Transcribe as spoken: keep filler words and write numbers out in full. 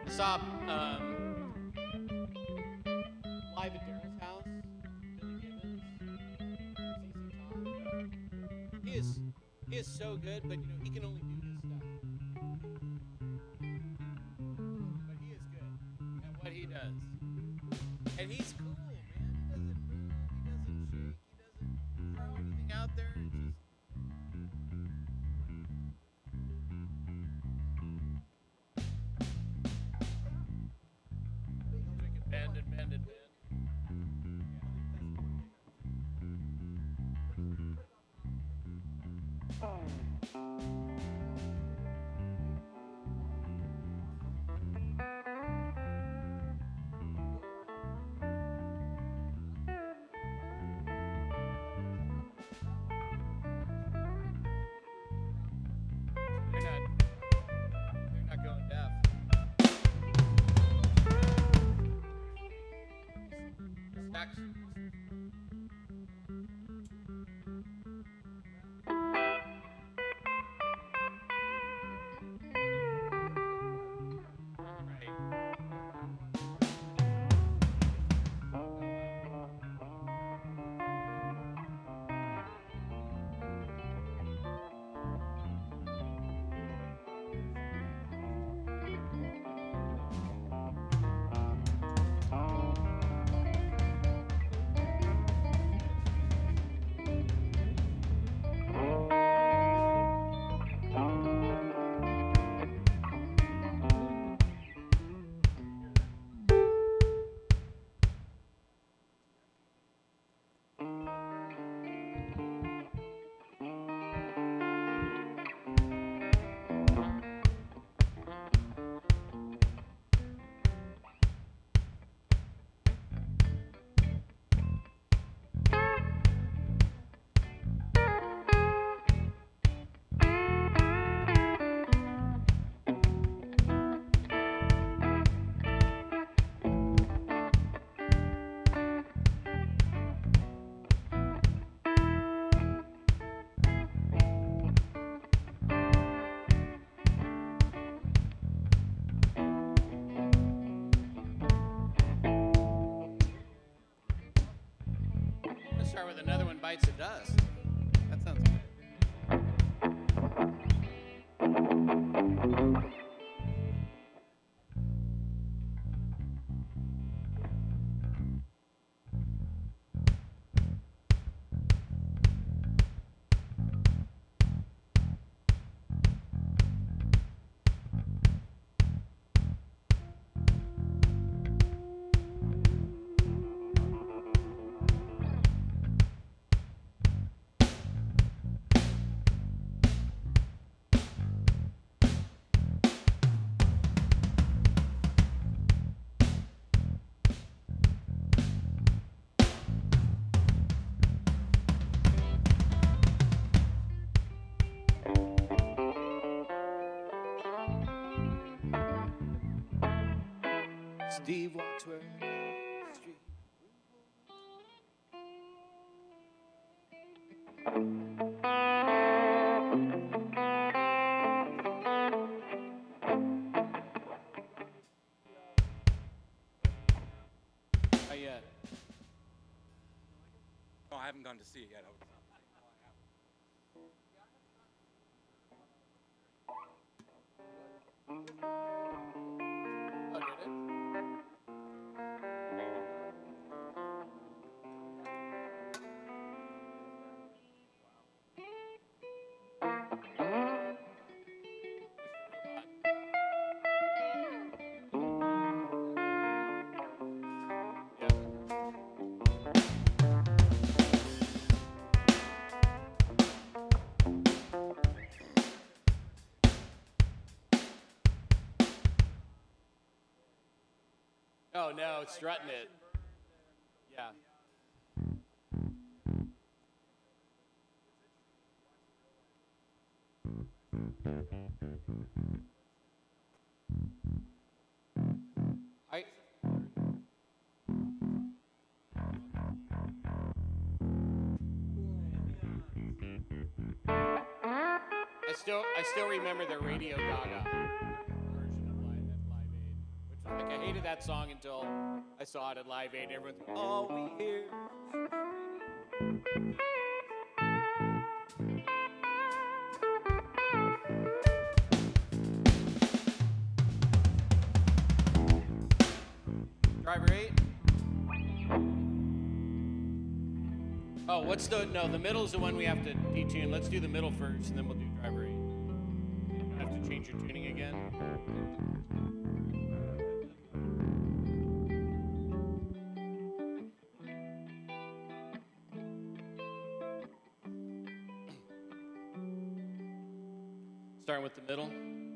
Saw um, live at Daryl's house, Billy Gibbons, Z Z Top. He is he is so good, but you know he can only do this stuff. But he is good at what he does, and he's cool, man. He doesn't move, he doesn't shake, he doesn't throw anything out there. It's just bend and bend and bend. They're not, they're not going deaf. Actually, let's start with another one bites the dust. That sounds good. Steve walks where the street. Not yet. No, I haven't gone to see it yet. Oh, did it? Oh no, it's strutting it. Yeah. I I still I still remember the Radio Gaga version of Live at Live Aid. Like, I hated that song until I saw it at Live Aid. Everyone's like, all we hear. Driver eight. Oh, what's the, no, the middle is the one we have to detune. Let's do the middle first, and then we'll do driver eight. You don't have to change your tuning again. Starting with the middle.